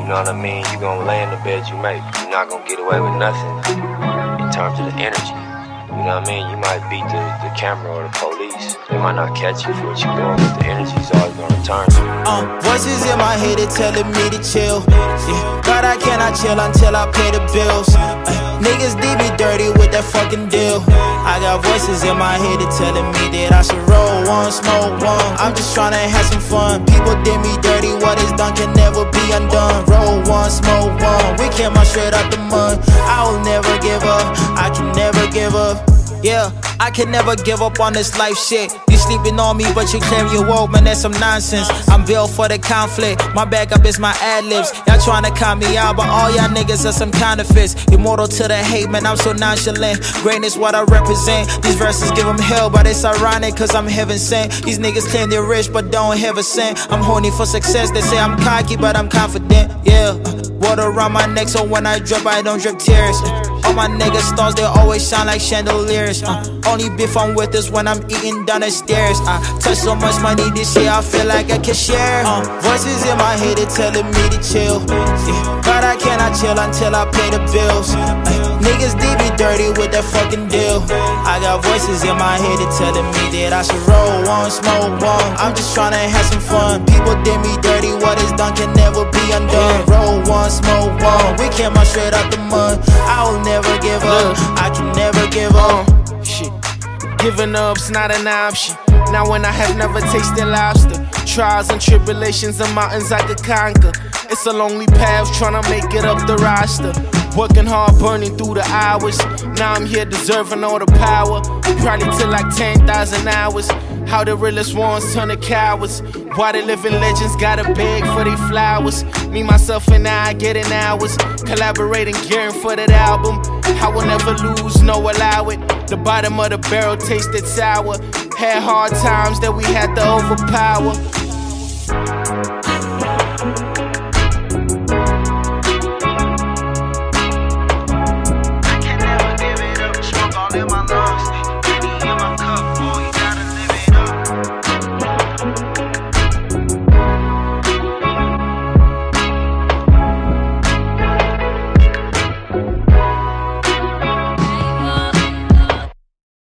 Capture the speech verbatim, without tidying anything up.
You know what I mean? You gonna lay in the bed you make. You're not gonna get away with nothing in terms of the energy. You know what I mean? You might beat the, the camera or the police. They might not catch you for what you're doing, but the energy's always gonna return. Uh, voices in my head are telling me to chill. Yeah. But I cannot chill until I pay the bills. Uh, niggas did me dirty with that fucking deal. I got voices in my head that telling me that I should roll one, smoke one. I'm just tryna have some fun. People did me dirty, what is done can never be undone. Roll one, smoke one. We came out straight out the mud. I will never give up. I can never give up. Yeah, I can never give up on this life shit. You sleeping on me, but you claim you woke, man, that's some nonsense. I'm built for the conflict, my backup is my ad-libs. Y'all tryna count me out, but all y'all niggas are some counterfeits. Immortal to the hate, man, I'm so nonchalant. Greatness what I represent. These verses give them hell, but it's ironic, cause I'm heaven sent. These niggas claim they're rich, but don't have a cent. I'm horny for success, they say I'm cocky, but I'm confident, yeah. Water around my neck, so when I drip, I don't drip tears. All my niggas stars, they always shine like chandeliers. Uh, only beef I'm with is when I'm eating down the stairs. I touch so much money this year, I feel like I can share. Uh, voices in my head, they telling me to chill. Yeah, but I cannot chill until I pay the bills. Uh, niggas did me dirty with that fucking deal. I got voices in my head, they telling me that I should roll one, smoke one. I'm just tryna have some fun. People did me dirty, what is done can never be undone. Roll one, smoke one. We came out straight out the mud. I will never give up. I can never give up. Shit, giving up's not an option. Now when I have never tasted lobster, trials and tribulations and mountains I could conquer. It's a lonely path trying to make it up the roster. Working hard, burning through the hours. Now I'm here deserving all the power. Probably till like ten thousand hours. How the realest ones turn to cowards. Why the living legends gotta beg for their flowers. Me, myself, and I getting hours. Collaborating, gearing for that album. I will never lose, no allow it. The bottom of the barrel tasted sour. Had hard times that we had to overpower.